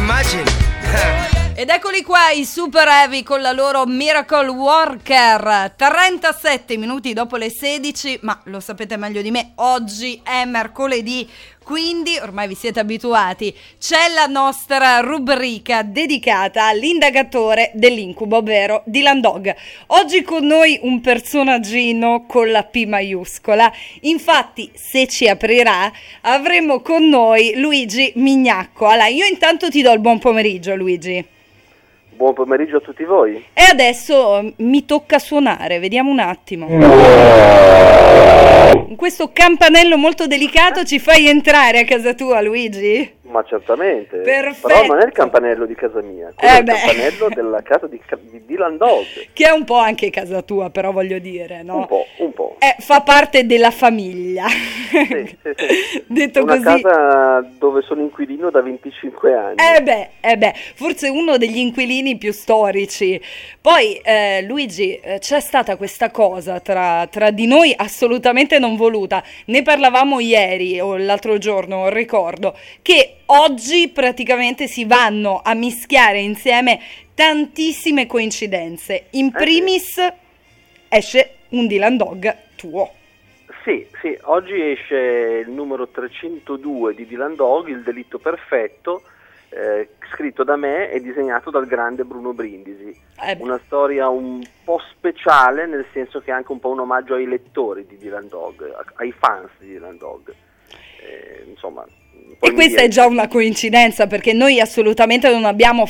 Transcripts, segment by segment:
Imagine. Ed eccoli qua i Super Heavy con la loro Miracle Worker. 37 minuti dopo le 16, ma lo sapete meglio di me, oggi è mercoledì, quindi ormai vi siete abituati, c'è la nostra rubrica dedicata all'indagatore dell'incubo, ovvero Dylan Dog. Oggi con noi un personaggino con la P maiuscola, infatti se ci aprirà avremo con noi Luigi Mignacco. Allora, io intanto ti do il buon pomeriggio, Luigi. Buon pomeriggio a tutti voi. E adesso mi tocca suonare, vediamo un attimo. In questo campanello molto delicato ci fai entrare a casa tua, Luigi? Ma certamente. Perfetto. Però non è il campanello di casa mia, quello è il campanello della casa di Dylan Dog. Che è un po' anche casa tua, però voglio dire, no? Un po'. Fa parte della famiglia. Sì. Detto una così. Casa dove sono inquilino da 25 anni. Forse uno degli inquilini più storici. Poi, Luigi, c'è stata questa cosa tra di noi assolutamente non voluta. Ne parlavamo ieri o l'altro giorno, ricordo, che oggi praticamente si vanno a mischiare insieme tantissime coincidenze. In primis esce un Dylan Dog tuo. Sì, oggi esce il numero 302 di Dylan Dog, Il delitto perfetto, scritto da me e disegnato dal grande Bruno Brindisi. Una storia un po' speciale, nel senso che è anche un po' un omaggio ai lettori di Dylan Dog, ai fans di Dylan Dog. Insomma. E questa è già una coincidenza, perché noi assolutamente non abbiamo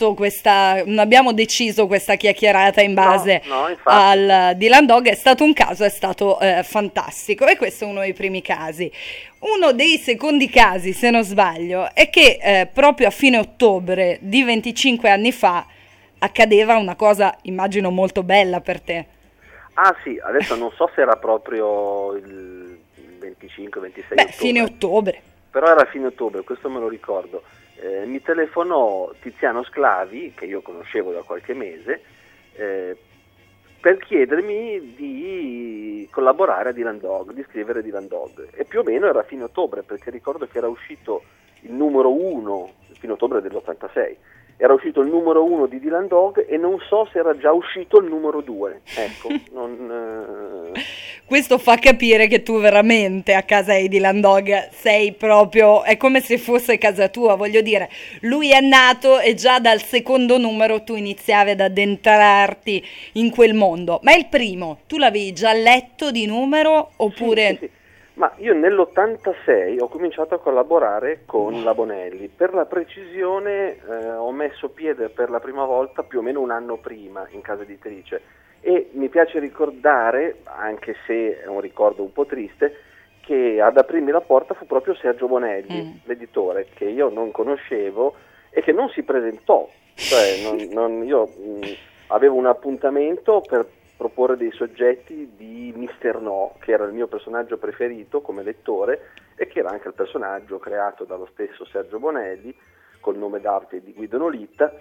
deciso questa chiacchierata in base al Dylan Dog, è stato un caso, è stato fantastico, e questo è uno dei primi casi. Uno dei secondi casi, se non sbaglio, è che proprio a fine ottobre di 25 anni fa accadeva una cosa, immagino, molto bella per te. Ah sì, adesso non so se era proprio il 25-26 ottobre. Fine ottobre. Però era fine ottobre, questo me lo ricordo. Mi telefonò Tiziano Sclavi, che io conoscevo da qualche mese, per chiedermi di collaborare a Dylan Dog, di scrivere Dylan Dog. E più o meno era fine ottobre, perché ricordo che era uscito il numero 1, fine ottobre dell'86, era uscito il numero 1 di Dylan Dog e non so se era già uscito il numero 2. Ecco, Questo fa capire che tu veramente a casa di Dylan Dog sei proprio, è come se fosse casa tua, voglio dire, lui è nato e già dal secondo numero tu iniziavi ad addentrarti in quel mondo. Ma il primo, tu l'avevi già letto di numero oppure... Sì. Ma io nell'86 ho cominciato a collaborare con la Bonelli. Per la precisione ho messo piede per la prima volta più o meno un anno prima in casa editrice, e mi piace ricordare, anche se è un ricordo un po' triste, che ad aprirmi la porta fu proprio Sergio Bonelli, l'editore, che io non conoscevo e che non si presentò. Cioè, io avevo un appuntamento per proporre dei soggetti di Mister No, che era il mio personaggio preferito come lettore e che era anche il personaggio creato dallo stesso Sergio Bonelli col nome d'arte di Guido Nolitta.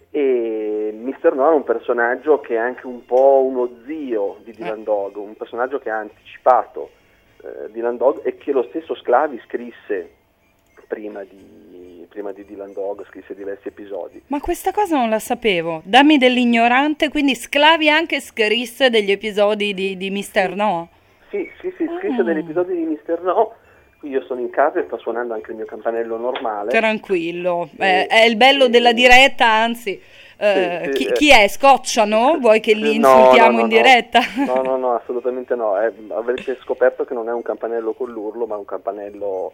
E Mister No era un personaggio che è anche un po' uno zio di Dylan Dog, un personaggio che ha anticipato Dylan Dog e che lo stesso Sclavi scrisse prima di Dylan Dog, scrisse diversi episodi. Ma questa cosa non la sapevo, dammi dell'ignorante, quindi Sclavi anche scrisse degli episodi di Mister No? Sì, scrisse degli episodi di Mister No. Qui io sono in casa e sta suonando anche il mio campanello normale. Tranquillo, è il bello della diretta, anzi, chi è? Scocciano? Vuoi che li insultiamo in diretta? No, assolutamente no, avrete scoperto che non è un campanello con l'urlo, ma un campanello...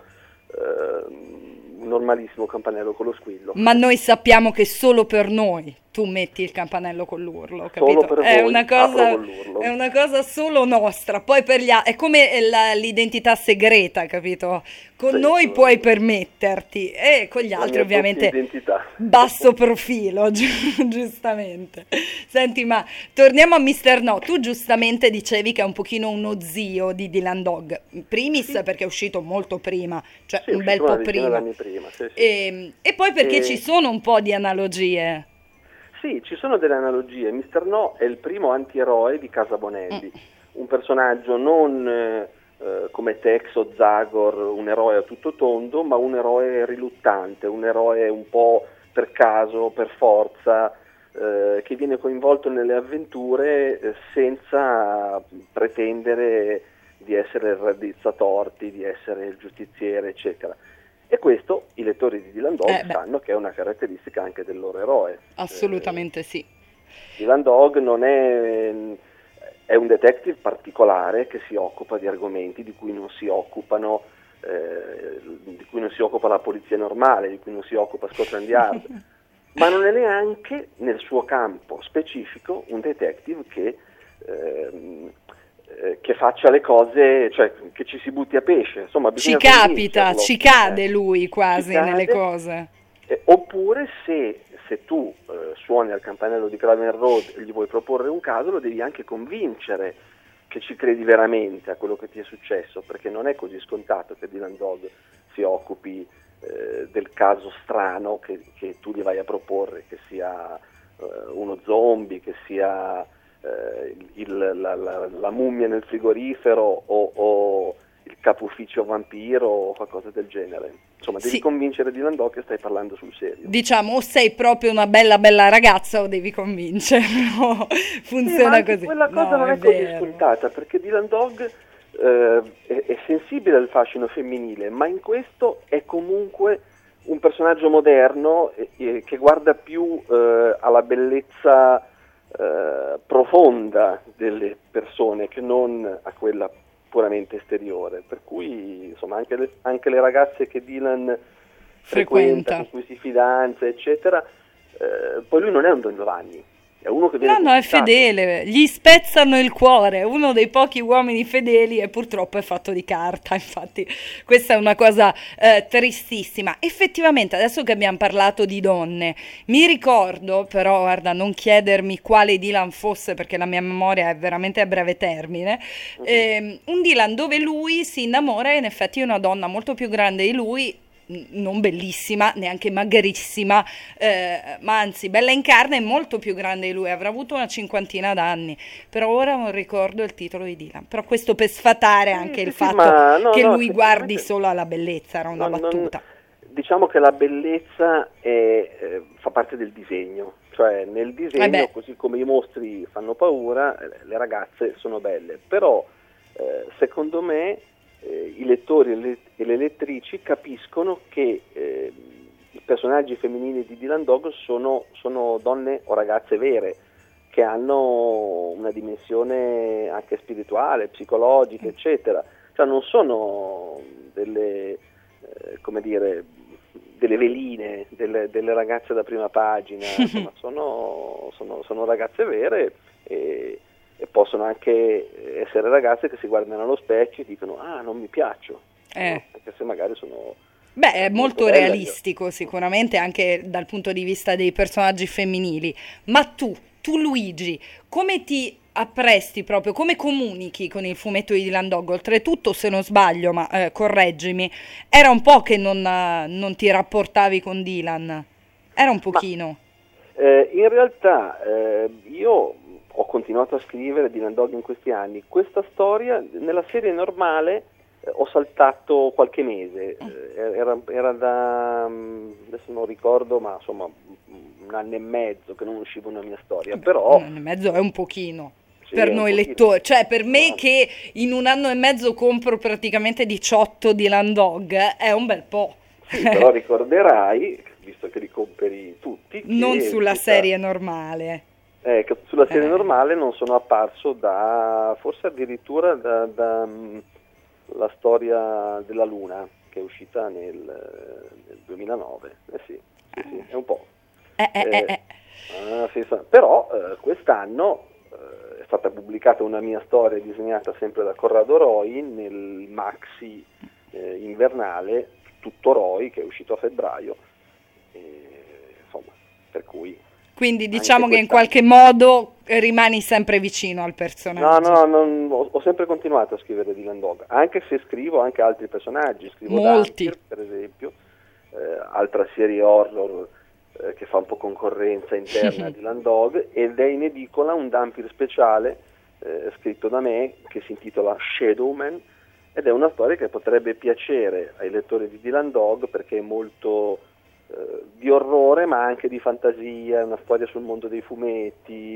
un normalissimo campanello con lo squillo. Ma noi sappiamo che solo per noi tu metti il campanello con l'urlo, capito? Solo per voi, è una cosa solo nostra, poi per gli altri è come l'identità segreta, capito? Con noi puoi permetterti, e con gli altri ovviamente basso profilo, giustamente. Senti, ma torniamo a Mister No. Tu giustamente dicevi che è un pochino uno zio di Dylan Dog, primis perché è uscito molto prima, cioè un bel po' prima. E poi perché ci sono un po' di analogie. Sì, ci sono delle analogie. Mister No è il primo antieroe di Casa Bonelli, un personaggio non come Tex o Zagor, un eroe a tutto tondo, ma un eroe riluttante, un eroe un po' per caso, per forza, che viene coinvolto nelle avventure senza pretendere di essere il raddrizzatorti, di essere il giustiziere, eccetera. E questo i lettori di Dylan Dog sanno che è una caratteristica anche del loro eroe. Assolutamente sì. Dylan Dog non è un detective particolare che si occupa di argomenti di cui non si occupano, di cui non si occupa la polizia normale, di cui non si occupa Scotland Yard, ma non è neanche nel suo campo specifico un detective che faccia le cose, cioè che ci si butti a pesce, insomma, ci capita, ci cade lui quasi nelle cose. Oppure se tu suoni al campanello di Craven Road e gli vuoi proporre un caso, lo devi anche convincere che ci credi veramente a quello che ti è successo, perché non è così scontato che Dylan Dog si occupi del caso strano che tu gli vai a proporre, che sia uno zombie, che sia la mummia nel frigorifero o il capo ufficio vampiro o qualcosa del genere. Insomma, devi convincere Dylan Dog che stai parlando sul serio. Diciamo, o sei proprio una bella ragazza o devi convincerlo. Funziona così. Quella cosa non è così scontata, perché Dylan Dog è sensibile al fascino femminile, ma in questo è comunque un personaggio moderno che guarda più alla bellezza profonda delle persone che non a quella puramente esteriore, per cui insomma anche le ragazze che Dylan frequenta, con cui si fidanza, eccetera, poi lui non è un Don Giovanni, è uno che viene no, è fedele, gli spezzano il cuore, è uno dei pochi uomini fedeli e purtroppo è fatto di carta, infatti questa è una cosa tristissima. Effettivamente, adesso che abbiamo parlato di donne, mi ricordo, però guarda, non chiedermi quale Dylan fosse perché la mia memoria è veramente a breve termine, un Dylan dove lui si innamora in effetti di una donna molto più grande di lui, non bellissima, neanche magrissima, ma anzi bella in carne e molto più grande di lui, avrà avuto una 50 d'anni, però ora non ricordo il titolo di Dylan, però questo per sfatare anche il fatto che lui guardi solo alla bellezza, era una battuta. Diciamo che la bellezza fa parte del disegno, cioe nel disegno, così come i mostri fanno paura, le ragazze sono belle, però secondo me i lettori e le lettrici capiscono che i personaggi femminili di Dylan Dog sono donne o ragazze vere, che hanno una dimensione anche spirituale, psicologica, eccetera. Cioè non sono delle, come dire, delle veline, delle ragazze da prima pagina, insomma, sono ragazze vere e possono anche essere ragazze che si guardano allo specchio e dicono non mi piaccio, no? Anche se magari sono è molto realistico sicuramente anche dal punto di vista dei personaggi femminili. Ma tu Luigi, come ti appresti proprio, come comunichi con il fumetto di Dylan Dog? Oltretutto, se non sbaglio, ma correggimi, era un po' che non ti rapportavi con Dylan, era un pochino. In realtà io ho continuato a scrivere Dylan Dog in questi anni. Questa storia nella serie normale ho saltato qualche mese, era da, adesso non ricordo, ma insomma un anno e mezzo che non usciva una mia storia, però un anno e mezzo è un pochino per noi lettori, cioè per me che in un anno e mezzo compro praticamente 18 Dylan Dog è un bel po'. Sì, però ricorderai, visto che li compri tutti, non sulla serie normale. Sulla serie normale non sono apparso forse addirittura da la storia della Luna, che è uscita nel 2009. Sì, è un po'. Però quest'anno è stata pubblicata una mia storia disegnata sempre da Corrado Roy nel maxi invernale Tutto Roy, che è uscito a febbraio, insomma, per cui quindi diciamo che in qualche modo rimani sempre vicino al personaggio. No, ho sempre continuato a scrivere Dylan Dog, anche se scrivo anche altri personaggi, scrivo molti, Dumpir, per esempio, altra serie horror che fa un po' concorrenza interna a Dylan Dog, ed è in edicola un Dumpir speciale scritto da me che si intitola Shadowman, ed è una storia che potrebbe piacere ai lettori di Dylan Dog perché è molto di orrore ma anche di fantasia, una storia sul mondo dei fumetti,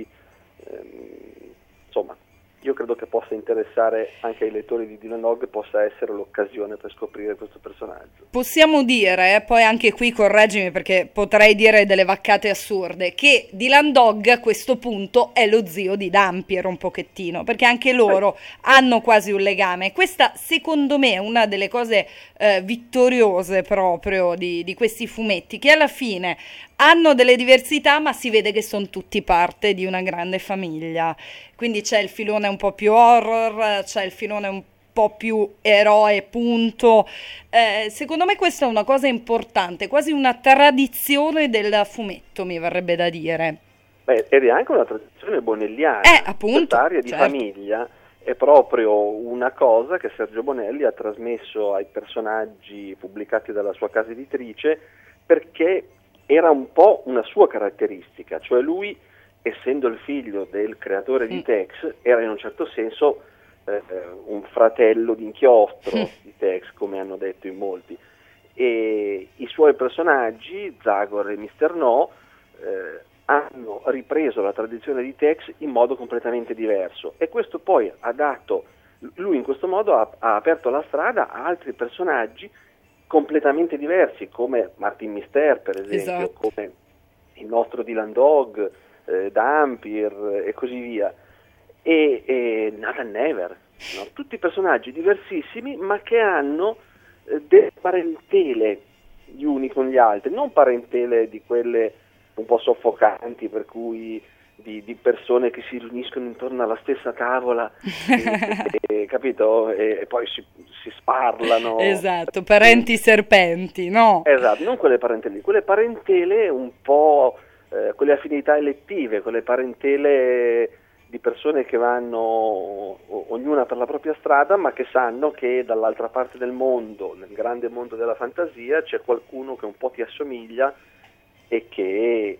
insomma. Io credo che possa interessare anche ai lettori di Dylan Dog, possa essere l'occasione per scoprire questo personaggio. Possiamo dire, poi anche qui correggimi perché potrei dire delle vaccate assurde, che Dylan Dog a questo punto è lo zio di Dampier un pochettino, perché anche loro hanno quasi un legame. Questa secondo me è una delle cose vittoriose proprio di questi fumetti, che alla fine hanno delle diversità ma si vede che sono tutti parte di una grande famiglia. Quindi c'è il filone un po' più horror, c'è il filone un po' più eroe, punto. Secondo me questa è una cosa importante, quasi una tradizione del fumetto, mi verrebbe da dire. Beh, ed è anche una tradizione bonelliana. Appunto. Quest'area di famiglia è proprio una cosa che Sergio Bonelli ha trasmesso ai personaggi pubblicati dalla sua casa editrice, perché era un po' una sua caratteristica, cioè lui, essendo il figlio del creatore di Tex, era in un certo senso un fratello d'inchiostro di Tex, come hanno detto in molti, e i suoi personaggi, Zagor e Mr. No, hanno ripreso la tradizione di Tex in modo completamente diverso, e questo poi ha dato, lui in questo modo ha aperto la strada a altri personaggi completamente diversi, come Martin Mister per esempio, esatto, come il nostro Dylan Dog, Dampier e così via, e Nathan Never, no? Tutti personaggi diversissimi ma che hanno delle parentele gli uni con gli altri, non parentele di quelle un po' soffocanti, per cui di persone che si riuniscono intorno alla stessa tavola capito? E poi si sparlano. Esatto, parenti serpenti, no? Esatto, non quelle parentele, quelle parentele un po', quelle affinità elettive, quelle parentele di persone che vanno ognuna per la propria strada, ma che sanno che dall'altra parte del mondo, nel grande mondo della fantasia, c'è qualcuno che un po' ti assomiglia e che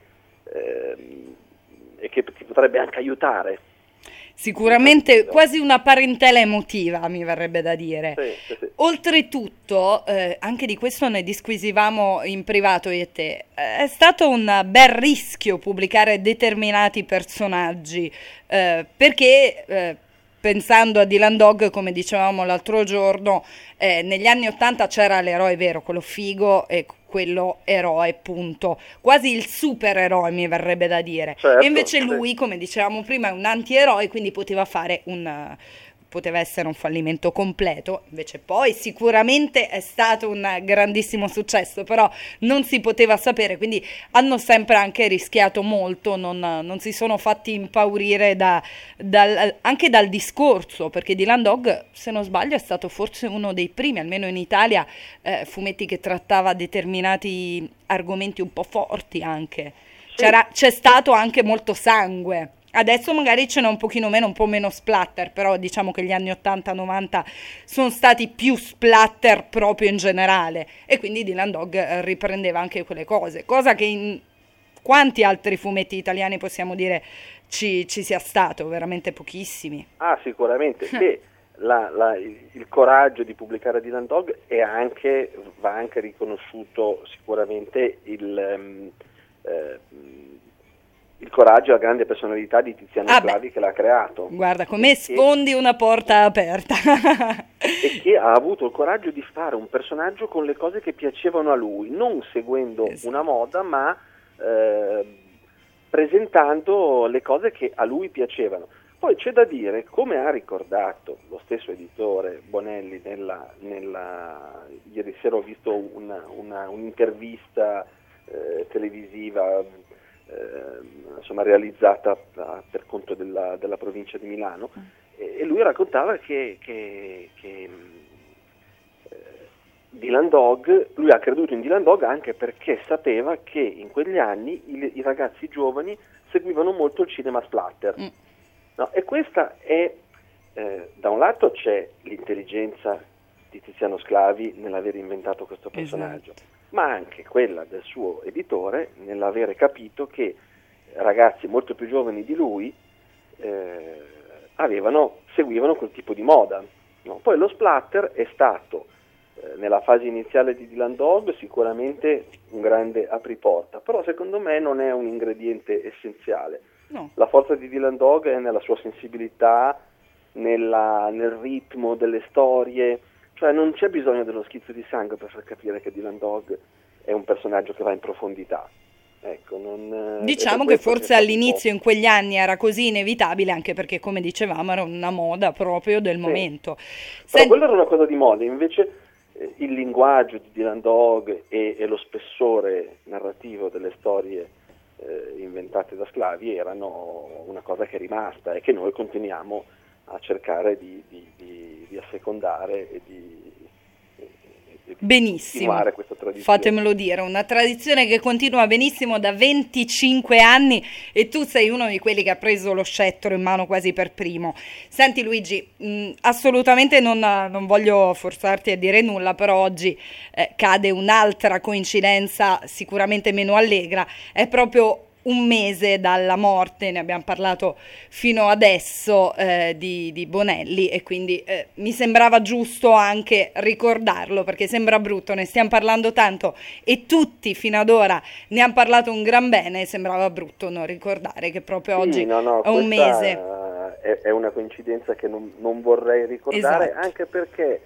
ti potrebbe anche aiutare. Sicuramente quasi una parentela emotiva, mi verrebbe da dire. Sì. Oltretutto, anche di questo ne disquisivamo in privato io e te, è stato un bel rischio pubblicare determinati personaggi, perché pensando a Dylan Dog, come dicevamo l'altro giorno, negli anni '80 c'era l'eroe vero, quello figo, e quello eroe, punto. Quasi il supereroe, mi verrebbe da dire. Certo, e invece lui, come dicevamo prima, è un antieroe, quindi poteva essere un fallimento completo. Invece poi sicuramente è stato un grandissimo successo, però non si poteva sapere, quindi hanno sempre anche rischiato molto, non si sono fatti impaurire anche dal discorso, perché Dylan Dog, se non sbaglio, è stato forse uno dei primi, almeno in Italia, fumetti che trattava determinati argomenti un po' forti anche. Sì. C'è stato anche molto sangue. Adesso magari ce n'è un pochino meno, un po' meno splatter, però diciamo che gli anni 80-90 sono stati più splatter proprio in generale, e quindi Dylan Dog riprendeva anche quelle cose, cosa che in quanti altri fumetti italiani possiamo dire ci sia stato? Veramente pochissimi. Ah, sicuramente. Beh, il coraggio di pubblicare Dylan Dog va anche riconosciuto sicuramente il coraggio e la grande personalità di Tiziano Sclavi, che l'ha creato. Guarda, come sfondi una porta aperta. E che ha avuto il coraggio di fare un personaggio con le cose che piacevano a lui, non seguendo una moda, ma presentando le cose che a lui piacevano. Poi c'è da dire, come ha ricordato lo stesso editore Bonelli ieri sera ho visto un'intervista televisiva insomma realizzata per conto della provincia di Milano, e lui raccontava che Dylan Dog, lui ha creduto in Dylan Dog anche perché sapeva che in quegli anni i ragazzi giovani seguivano molto il cinema splatter. No, e questa è, da un lato c'è l'intelligenza di Tiziano Sclavi nell'aver inventato questo personaggio, ma anche quella del suo editore nell'avere capito che ragazzi molto più giovani di lui seguivano quel tipo di moda. No? Poi lo splatter è stato nella fase iniziale di Dylan Dog sicuramente un grande apriporta, però secondo me non è un ingrediente essenziale. No. La forza di Dylan Dog è nella sua sensibilità, nel ritmo delle storie, cioè non c'è bisogno dello schizzo di sangue per far capire che Dylan Dog è un personaggio che va in profondità. Ecco, diciamo che forse all'inizio in quegli anni era così inevitabile, anche perché come dicevamo era una moda proprio del momento. Però quello era una cosa di moda, invece il linguaggio di Dylan Dog e lo spessore narrativo delle storie inventate da sclavi erano una cosa che è rimasta e che noi continuiamo a cercare di assecondare e di benissimo, continuare questa tradizione. Fatemelo dire, una tradizione che continua benissimo da 25 anni e tu sei uno di quelli che ha preso lo scettro in mano quasi per primo. Senti Luigi, assolutamente non voglio forzarti a dire nulla, però oggi cade un'altra coincidenza sicuramente meno allegra, è proprio un mese dalla morte, ne abbiamo parlato fino adesso, di Bonelli, e quindi mi sembrava giusto anche ricordarlo, perché sembra brutto, ne stiamo parlando tanto e tutti fino ad ora ne hanno parlato un gran bene, sembrava brutto non ricordare che proprio oggi è un mese. È una coincidenza che non vorrei ricordare, esatto. Anche perché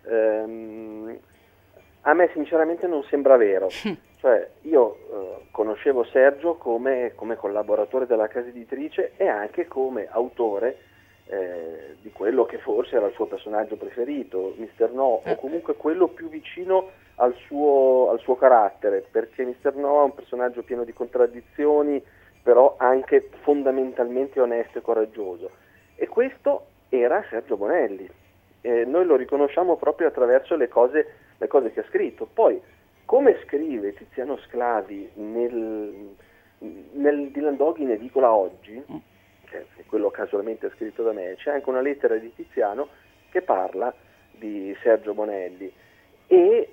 a me sinceramente non sembra vero. Cioè io conoscevo Sergio come collaboratore della casa editrice e anche come autore di quello che forse era il suo personaggio preferito, Mr. No, o comunque quello più vicino al suo carattere, perché Mr. No è un personaggio pieno di contraddizioni, però anche fondamentalmente onesto e coraggioso. E questo era Sergio Bonelli. Noi lo riconosciamo proprio attraverso le cose che ha scritto. Poi, come scrive Tiziano Sclavi nel Dylan Dog in edicola oggi, che è quello casualmente scritto da me, c'è anche una lettera di Tiziano che parla di Sergio Bonelli e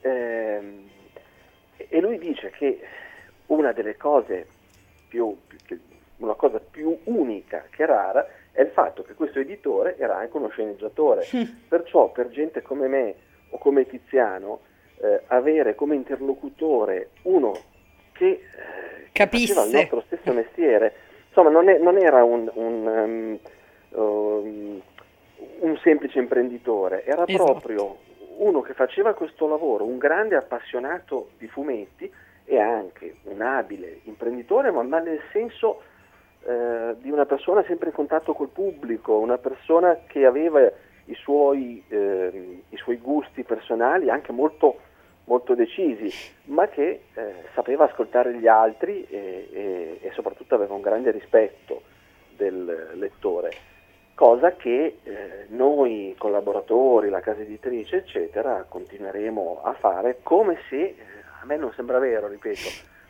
lui dice che una delle cose una cosa più unica che rara è il fatto che questo editore era anche uno sceneggiatore, perciò per gente come me o come Tiziano avere come interlocutore uno che capisse faceva il nostro stesso mestiere, insomma non era un semplice imprenditore, era proprio uno che faceva questo lavoro, un grande appassionato di fumetti e anche un abile imprenditore, ma nel senso di una persona sempre in contatto col pubblico, una persona che aveva i suoi gusti personali anche molto molto decisi, ma che sapeva ascoltare gli altri e soprattutto aveva un grande rispetto del lettore, cosa che noi collaboratori, la casa editrice eccetera continueremo a fare, come se a me non sembra vero, ripeto,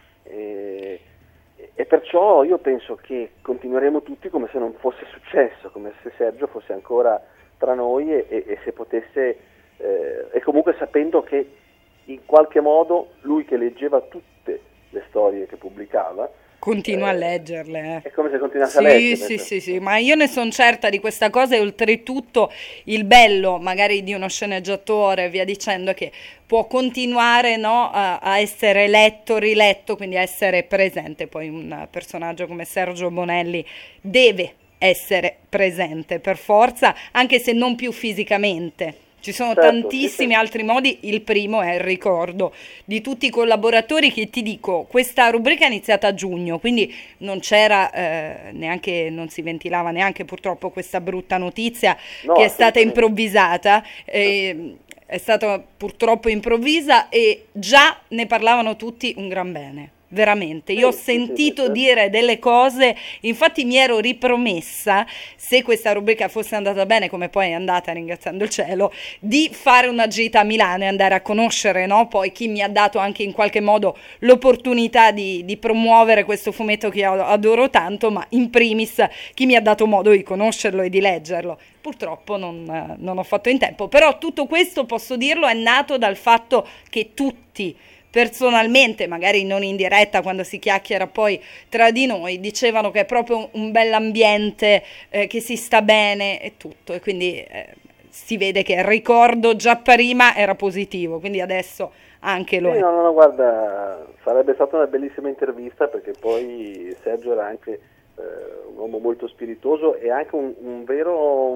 e perciò io penso che continueremo tutti come se non fosse successo, come se Sergio fosse ancora tra noi e se potesse e comunque sapendo che in qualche modo lui che leggeva tutte le storie che pubblicava continua a leggerle. È come se continuasse a leggerle. Sì, ma io ne sono certa di questa cosa, e oltretutto il bello magari di uno sceneggiatore, via dicendo, è che può continuare a essere letto, riletto, quindi a essere presente. Poi un personaggio come Sergio Bonelli deve essere presente per forza, anche se non più fisicamente. Ci sono tantissimi altri modi, il primo è il ricordo di tutti i collaboratori, che ti dico, questa rubrica è iniziata a giugno, quindi non c'era neanche, non si ventilava neanche purtroppo questa brutta notizia che è stata improvvisata, è stata purtroppo improvvisa e già ne parlavano tutti un gran bene. Veramente, io ho sentito dire delle cose, infatti mi ero ripromessa, se questa rubrica fosse andata bene, come poi è andata, ringraziando il cielo, di fare una gita a Milano e andare a conoscere, poi chi mi ha dato anche in qualche modo l'opportunità di promuovere questo fumetto che io adoro tanto, ma in primis chi mi ha dato modo di conoscerlo e di leggerlo. Purtroppo non ho fatto in tempo, però tutto questo, posso dirlo, è nato dal fatto che tutti personalmente, magari non in diretta quando si chiacchiera poi tra di noi, dicevano che è proprio un bell'ambiente, che si sta bene e tutto, e quindi si vede che il ricordo già prima era positivo, quindi adesso anche lo è. No, guarda, sarebbe stata una bellissima intervista, perché poi Sergio era anche un uomo molto spiritoso e anche un vero,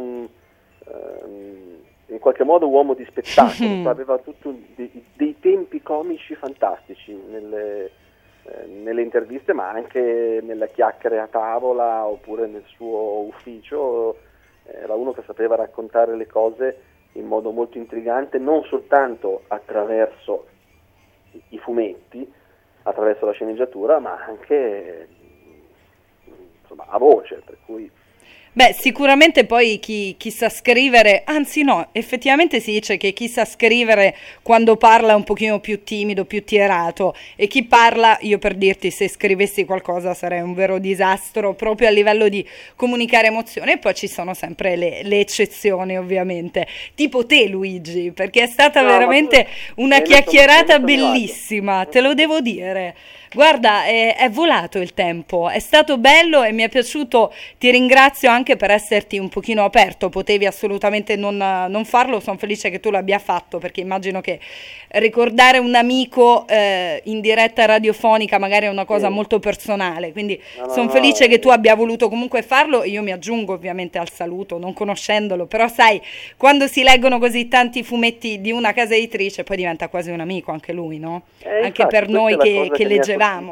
in qualche modo, uomo di spettacolo. Aveva dei tempi comici fantastici nelle interviste, ma anche nelle chiacchiere a tavola oppure nel suo ufficio. Era uno che sapeva raccontare le cose in modo molto intrigante, non soltanto attraverso i fumetti, attraverso la sceneggiatura, ma anche, insomma, a voce, per cui... Beh, sicuramente poi chi sa scrivere, anzi no, effettivamente si dice che chi sa scrivere quando parla è un pochino più timido, più tirato, e chi parla, io per dirti, se scrivessi qualcosa sarei un vero disastro proprio a livello di comunicare emozioni, e poi ci sono sempre le eccezioni ovviamente, tipo te Luigi, perché è stata veramente una chiacchierata bellissima, te lo devo dire. Guarda, è volato il tempo, è stato bello e mi è piaciuto, ti ringrazio anche per esserti un pochino aperto, potevi assolutamente non farlo, sono felice che tu l'abbia fatto, perché immagino che ricordare un amico in diretta radiofonica magari è una cosa molto personale, quindi sono felice che tu abbia voluto comunque farlo. Io mi aggiungo ovviamente al saluto, non conoscendolo, però sai, quando si leggono così tanti fumetti di una casa editrice poi diventa quasi un amico anche lui, no? Anche infatti, per noi che leggevamo.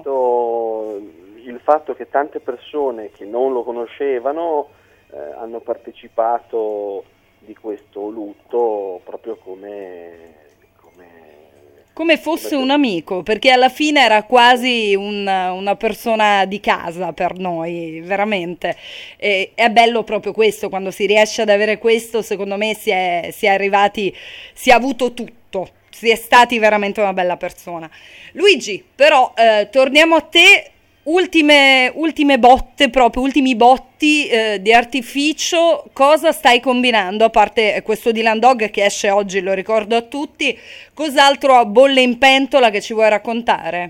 Il fatto che tante persone che non lo conoscevano hanno partecipato di questo lutto proprio come fosse un amico, perché alla fine era quasi una persona di casa per noi, veramente. E è bello proprio questo, quando si riesce ad avere questo, secondo me si è arrivati, si è avuto tutto, si è stati veramente una bella persona. Luigi, però torniamo a te. Ultime botte, proprio ultimi botti di artificio, cosa stai combinando? A parte questo Dylan Dog che esce oggi, lo ricordo a tutti, cos'altro bolle in pentola che ci vuoi raccontare?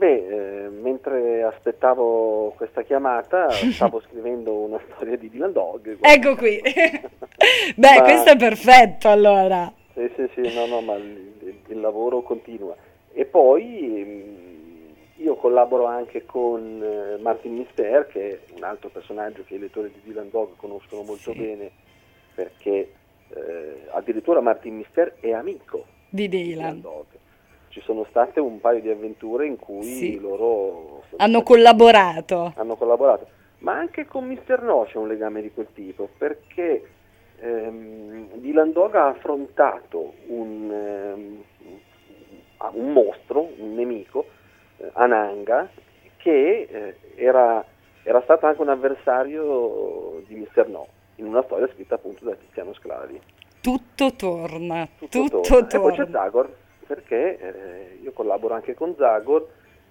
Mentre aspettavo questa chiamata stavo scrivendo una storia di Dylan Dog. Ecco qui. Beh, questo è perfetto allora. Sì, no, ma il lavoro continua. E poi... io collaboro anche con Martin Mister, che è un altro personaggio che i lettori di Dylan Dog conoscono molto bene, perché addirittura Martin Mister è amico di Dylan Dog. Ci sono state un paio di avventure in cui loro hanno collaborato, ma anche con Mister No c'è un legame di quel tipo, perché Dylan Dog ha affrontato un mostro, un nemico, Ananga, che era stato anche un avversario di Mister No, in una storia scritta appunto da Tiziano Sclavi. Tutto torna. E poi c'è Zagor, perché io collaboro anche con Zagor,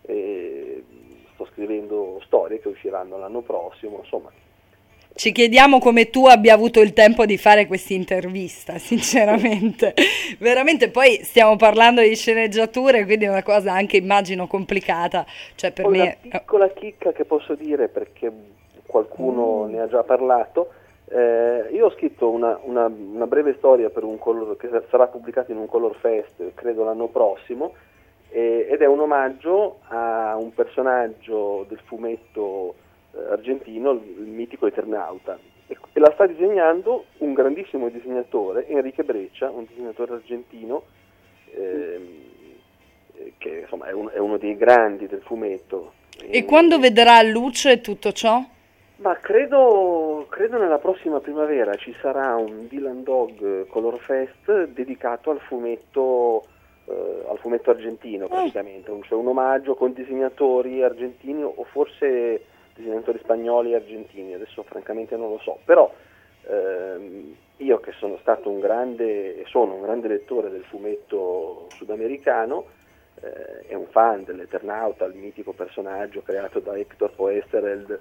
sto scrivendo storie che usciranno l'anno prossimo, insomma. Ci chiediamo come tu abbia avuto il tempo di fare questa intervista, sinceramente. Veramente, poi stiamo parlando di sceneggiature, quindi è una cosa anche, immagino, complicata. Cioè, per poi me... una piccola chicca che posso dire, perché qualcuno ne ha già parlato. Io ho scritto una breve storia per un color, che sarà pubblicata in un Color Fest, credo l'anno prossimo, ed è un omaggio a un personaggio del fumetto argentino, il mitico Eternauta, e la sta disegnando un grandissimo disegnatore, Enrique Breccia, un disegnatore argentino che insomma è uno dei grandi del fumetto. E quando vedrà luce tutto ciò? Ma credo nella prossima primavera ci sarà un Dylan Dog Color Fest dedicato al fumetto argentino, praticamente, cioè un omaggio con disegnatori argentini o forse disegnatori spagnoli e argentini, adesso francamente non lo so, però io che sono un grande lettore del fumetto sudamericano e un fan dell'Eternauta, il mitico personaggio creato da Héctor Poestereld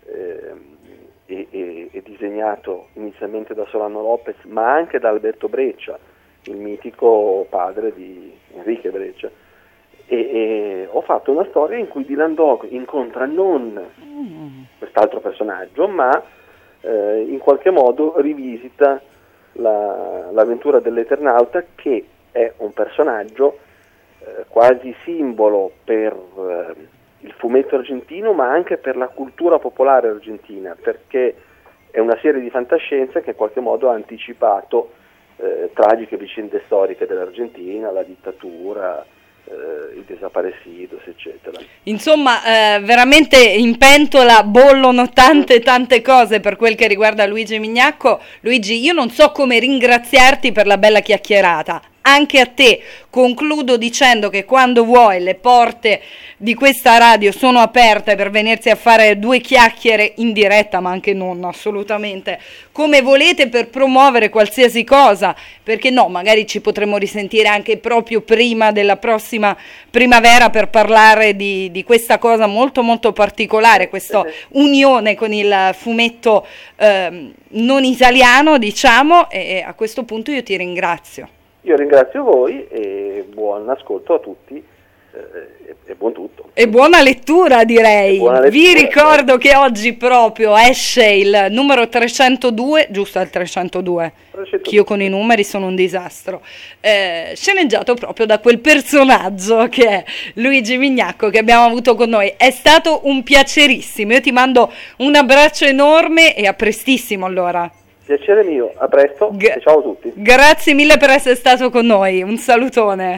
e disegnato inizialmente da Solano Lopez, ma anche da Alberto Breccia, il mitico padre di Enrique Breccia. E ho fatto una storia in cui Dylan Dog incontra non quest'altro personaggio, ma in qualche modo rivisita l'avventura dell'Eternauta, che è un personaggio quasi simbolo per il fumetto argentino, ma anche per la cultura popolare argentina, perché è una serie di fantascienza che in qualche modo ha anticipato tragiche vicende storiche dell'Argentina, la dittatura, i desaparecidos, eccetera. Insomma, veramente in pentola bollono tante cose per quel che riguarda Luigi Mignacco. Luigi, io non so come ringraziarti per la bella chiacchierata. Anche a te. Concludo dicendo che quando vuoi le porte di questa radio sono aperte per venirsi a fare due chiacchiere in diretta, ma anche non, assolutamente, come volete, per promuovere qualsiasi cosa, perché no, magari ci potremo risentire anche proprio prima della prossima primavera per parlare di questa cosa molto molto particolare, questa unione con il fumetto non italiano, diciamo, e a questo punto io ti ringrazio. Io ringrazio voi e buon ascolto a tutti e buon tutto. E buona lettura, direi. Vi ricordo che oggi proprio esce il numero 302, giusto, il 302, che io con i numeri sono un disastro, sceneggiato proprio da quel personaggio che è Luigi Mignacco, che abbiamo avuto con noi. È stato un piacerissimo, io ti mando un abbraccio enorme e a prestissimo allora. Piacere mio, a presto e ciao a tutti. Grazie mille per essere stato con noi, un salutone.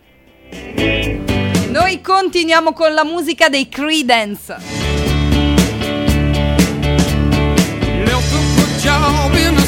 Noi continuiamo con la musica dei Creedence.